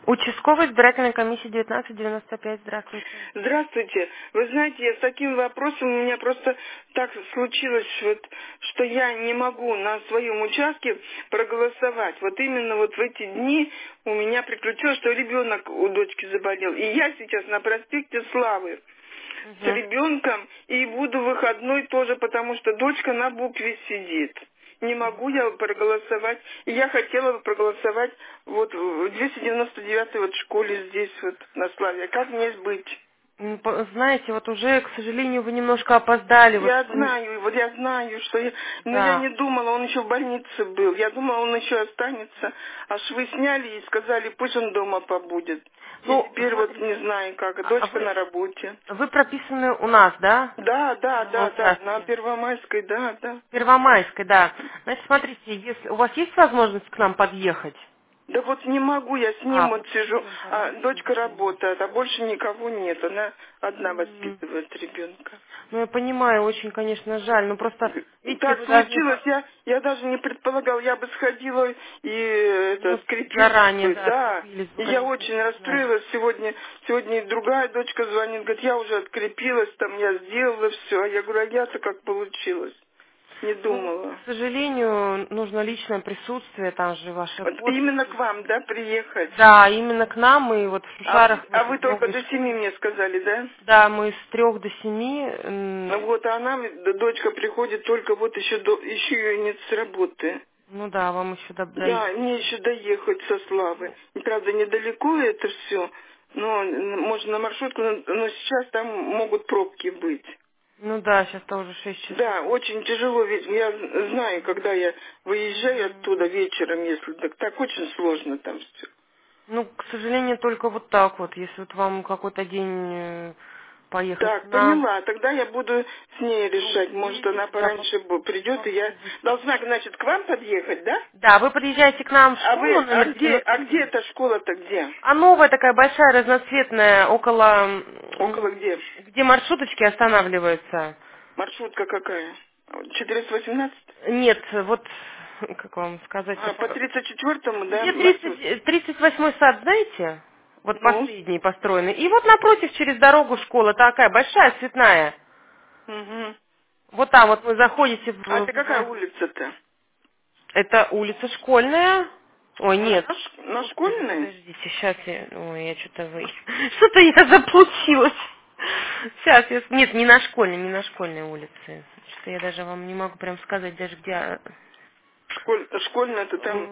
Участковая избирательная комиссия 1995. Здравствуйте. Здравствуйте. Вы знаете, я с таким вопросом, у меня просто так случилось, вот, что я не могу на своем участке проголосовать. Вот именно вот в эти дни у меня приключилось, что ребенок у дочки заболел. И я сейчас на проспекте Славы с Мгм. ребенком и буду выходной тоже, потому что дочка на букве сидит. Не могу я проголосовать. И я хотела бы проголосовать вот в 299-й вот школе здесь вот на Славе. Как мне быть? Знаете, вот уже, к сожалению, вы немножко опоздали. Вот, Я знаю, вот я знаю, что я... Но я да. не думала, он еще в больнице был. Я думала, он еще останется. Аж вы сняли и сказали, пусть он дома побудет. И Ну, теперь вот смотрите, не знаю как. а Дочка на работе. вы прописаны у нас, да? Да, да, На да, да. На участке. Первомайской, да, да. Первомайской, да. Значит, смотрите, если у вас есть возможность к нам подъехать? Да вот не могу, я с ним вот Вот с сижу, ним а подъедем. дочка работает, а больше никого нет, она одна М, воспитывает ребенка. Ну, я понимаю, очень, конечно, жаль. Но просто, видите, Так вы должны случилось, я даже не предполагала, я бы сходила и это, ну, скрепилась заранее, бы, да, да. скрепились бы, И я конечно, очень очень жаль. расстроилась сегодня и другая дочка звонит, говорит, я уже открепилась, там я сделала все, а я говорю, а я-то как получилось, не Ну, думала. к сожалению, нужно личное присутствие, там же ваши Вот именно к подписи. вам, да, приехать? Да, именно к нам, и вот в А вы, Шушарах, в а этой вы только новой до 7 школе. мне сказали, да? Да, мы с 3 до 7. Ну вот, а она, дочка приходит только вот еще ее нет с работы. Ну да, вам еще Да, мне доедете. еще доехать со Славы. Ну, И, правда, недалеко это все, но можно на маршрутку, но сейчас там могут пробки быть. ну да, сейчас-то уже 6 часов. Да, очень тяжело, ведь я знаю, когда я выезжаю оттуда Мгм. вечером, если так очень сложно там все. Ну, к сожалению, только вот так вот. Если вот вам какой-то день поехать к Так, нам, поняла. Тогда я буду с ней ну, решать. Может, приедете она сюда, пораньше придет, и я попробуйте. должна, значит, к вам подъехать, да? Да, вы подъезжаете к нам в А вы, школу номер а где 93. эта школа-то где? А новая такая большая, разноцветная, около, Около где? где маршруточки останавливаются. Маршрутка какая? 418? Нет, вот, как вам сказать, А, по 34-му, да, где маршрут? 38-й сад, знаете? Вот Ну? последний построенный. И вот напротив, через дорогу школа такая, большая, цветная. Угу. Вот там вот вы заходите А это какая в... улица-то? Это улица Школьная. Ой, Она нет. на Господи, школьной? подождите, сейчас я... Ой, я что-то вы... Что-то я заблудилась. Сейчас я... Нет, не на Школьной, не на Школьной улице. Что я даже вам не могу прям сказать, даже где... Школьная-то там,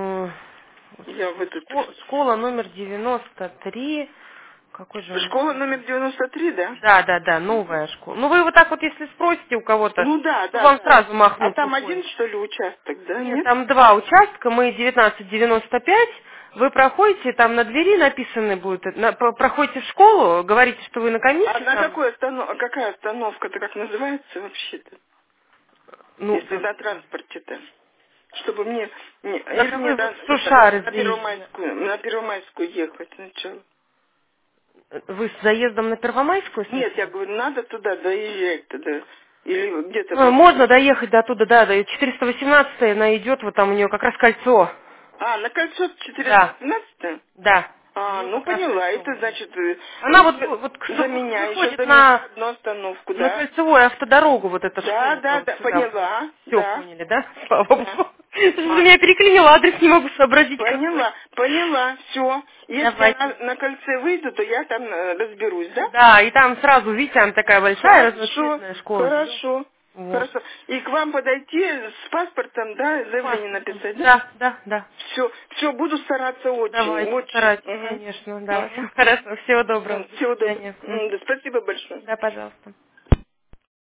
я в Господи, этот... школа номер 93. Какой же он Школа номер номер? 93, да? Да, да, да, новая школа. Ну вы вот так вот, если спросите у кого-то, Ну да, то да, вам да. сразу А махнут там рукой. один, что ли, участок, да, Нет, нет? там два участка, мы 1995. Вы проходите, там на двери написаны будет, проходите в школу, говорите, что вы на А комиссии на там. какой какая остановка-то, как называется вообще-то? Ну, Если на транспорте-то? Чтобы мне... так или мне вы вот в это, Сушары на заезжали. Первомайскую ехать сначала? Вы с заездом на Первомайскую Нет, я сначала? говорю, надо туда доезжать туда. Или где-то Ну, вот... можно доехать до туда, да, до 418 она идет, вот там у нее как раз кольцо. А, на кольцо Да, 418? да, у А, нее ну как раз поняла. кольцо Это уже. значит Она вот за меня, еще выходит за меня одну остановку, на да? кольцевую автодорогу, вот эта Да, школа-то да, вот да, сюда входит. поняла, Все да. поняли, да? Слава богу. Да. Что-то А, меня переклинило, адрес не могу сообразить какой. поняла, поняла, все. Если я Давайте. на кольце выйду, то я там разберусь, да? Да, и там сразу, видите, там такая большая Хорошо, разноцветная школа, зеленая. хорошо, Вот. хорошо. И к вам подойти с паспортом, да, заявление Паспортом. написать, да? Да, да, да. Все, буду стараться очень, Давайте, очень. старайтесь, Угу. конечно, да. Всего хорошего, всего доброго. До Всего доброго. свидания. Да, спасибо большое. Да, пожалуйста.